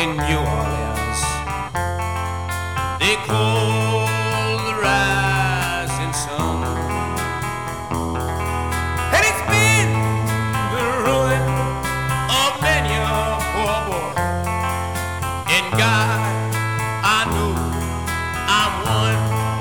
in New Orleans. They call the rising sun, and it's been the ruin of many a poor boy. And God, I know I'm one.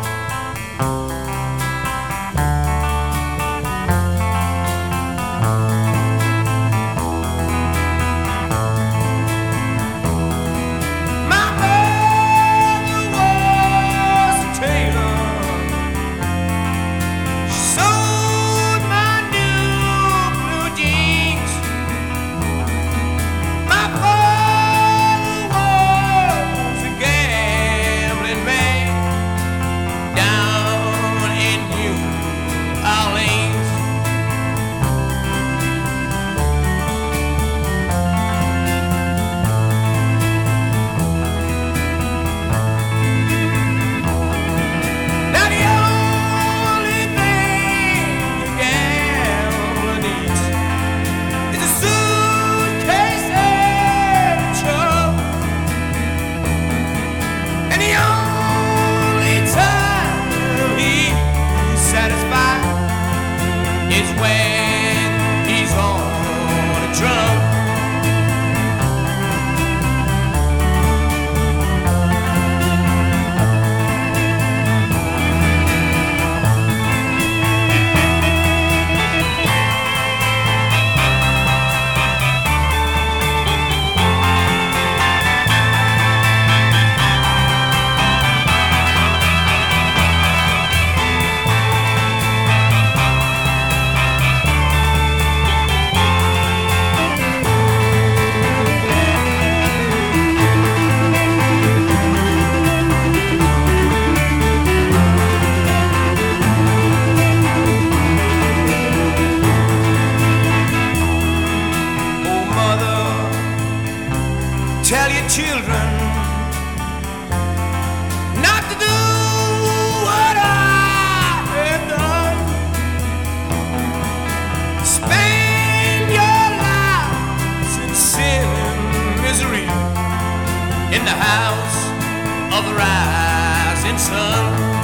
Is when he's on a drum. Tell your children not to do what I have done. Spend your lives in sin and misery in the house of the rising sun.